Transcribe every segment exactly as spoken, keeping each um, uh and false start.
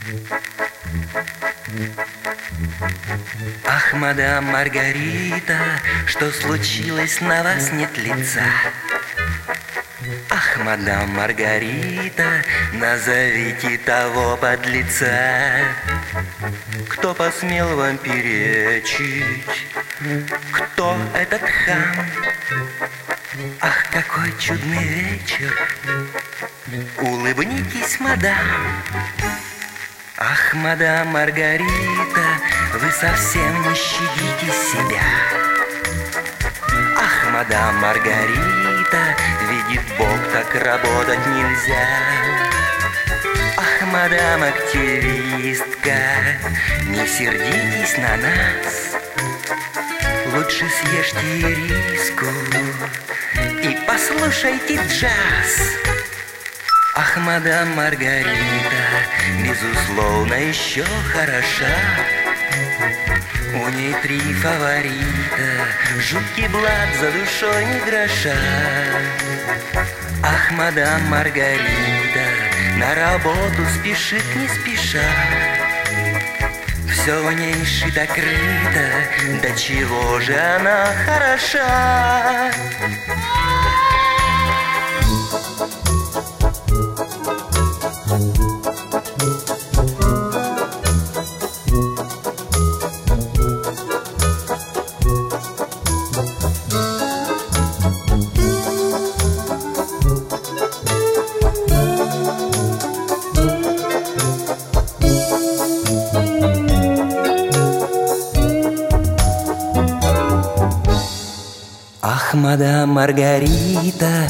Ах, мадам Маргарита, что случилось, на вас нет лица? Ах, мадам Маргарита, назовите того подлеца, кто посмел вам перечить, кто этот хам? Ах, какой чудный вечер, улыбнитесь, мадам. Ах, мадам Маргарита, вы совсем не щадите себя. Ах, мадам Маргарита, видит Бог, так работать нельзя. Ах, мадам активистка, не сердитесь на нас. Лучше съешьте ириску и послушайте джаз. Ах, мадам Маргарита, безусловно, еще хороша. У ней три фаворита, жуткий блат, за душой ни гроша. Ах, мадам Маргарита, на работу спешит не спеша. Все в ней шито-крыто, до чего же она хороша. Ах, мадам Маргарита,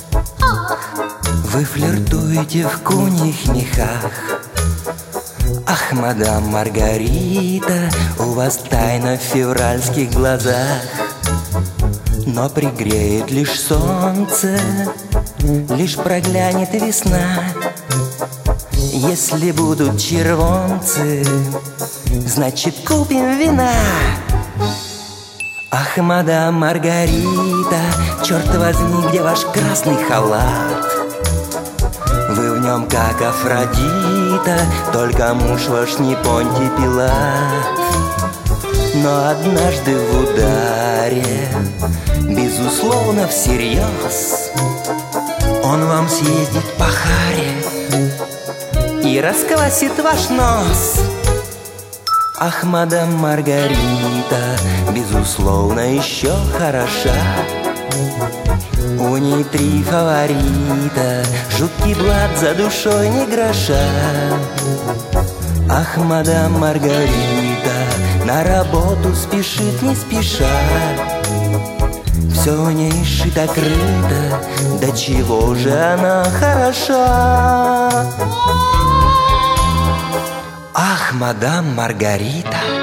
вы флиртуете в куньих мехах. Ах, мадам Маргарита, у вас тайна в февральских глазах. Но пригреет лишь солнце, лишь проглянет весна. Если будут червонцы, значит купим вина. Ах, мадам Маргарита, черт возьми, где ваш красный халат? Вы в нем как Афродита, только муж ваш не Понтий Пилат. Но однажды в ударе, безусловно всерьез, он вам съездит по харе и расквасит ваш нос. Ах, мадам Маргарита, безусловно, еще хороша. У ней три фаворита, жуткий блат, за душой ни гроша. Ах, мадам Маргарита, на работу спешит не спеша. Все в ней шито-крыто, до чего же она хороша. Ах, мадам Маргарита.